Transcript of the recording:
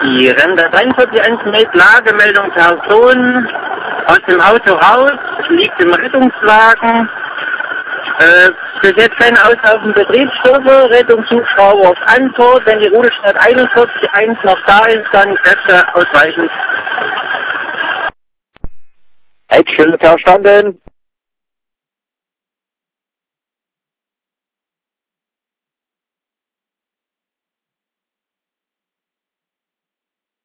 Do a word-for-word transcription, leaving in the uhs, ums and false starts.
Die Render dreiundvierzig eins meldet Lagemeldung Person aus dem Auto raus, liegt im Rettungswagen. Äh, bis jetzt keine auslaufenden Betriebsstoffe, Rettungshubschrauber auf Antwort. Wenn die Rudelstadt einundvierzig eins noch da ist, dann Kräfte ausweichen. Eckstelle verstanden.